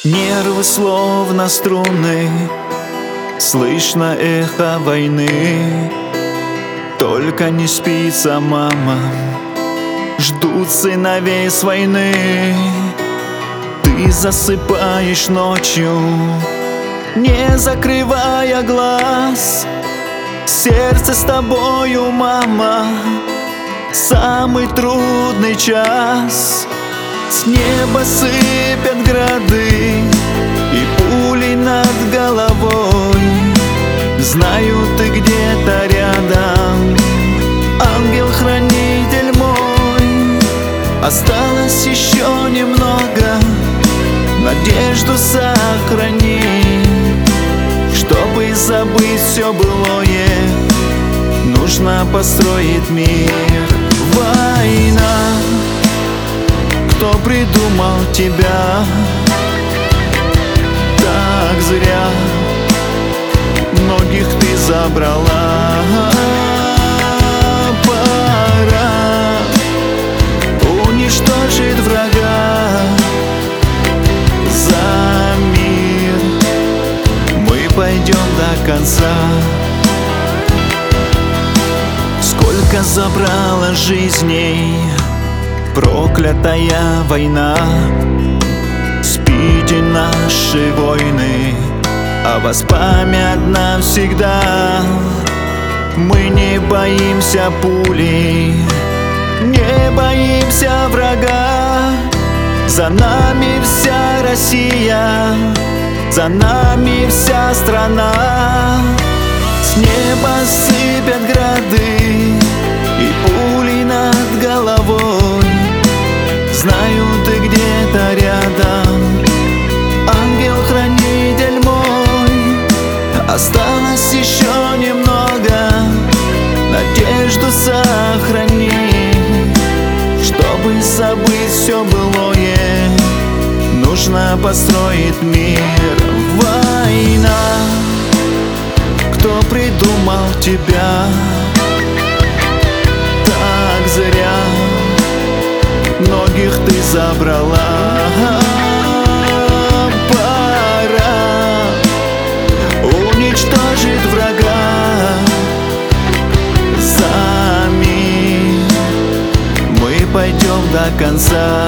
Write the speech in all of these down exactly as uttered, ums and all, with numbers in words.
Нервы словно струны, слышно эхо войны. Только не спится мама, ждут сыновей с войны. Ты засыпаешь ночью, не закрывая глаз. Сердце с тобою, мама, самый трудный час. С неба сыпят грады и пули над головой. Знаю, ты где-то рядом, ангел-хранитель мой. Осталось еще немного, надежду сохрани. Чтобы забыть все былое, нужно построить мир. Война, кто придумал тебя? Так зря многих ты забрала. Пора уничтожить врага. За мир мы пойдем до конца. Сколько забрала жизней проклятая война. Спите наши войны, а вас память навсегда. Мы не боимся пули, не боимся врага. За нами вся Россия, за нами вся страна. С неба сыпят грады и пули над головой. Знаю, ты где-то рядом, ангел-хранитель мой. Осталось еще немного, надежду сохрани. Чтобы забыть все былое, нужно построить мир. Война, кто придумал тебя? Так зря многих ты забрала. Пора уничтожить врага. За мир мы пойдем до конца.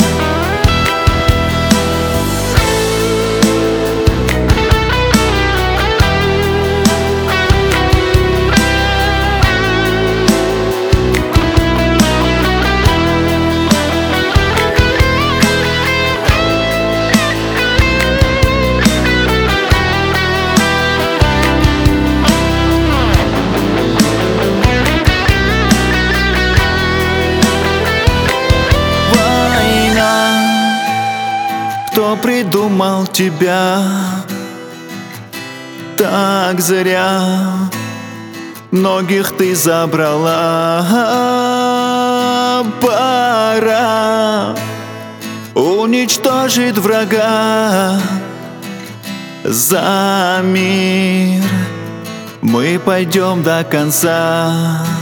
Кто придумал тебя? Так зря многих ты забрала. Пора уничтожить врага. За мир мы пойдем до конца.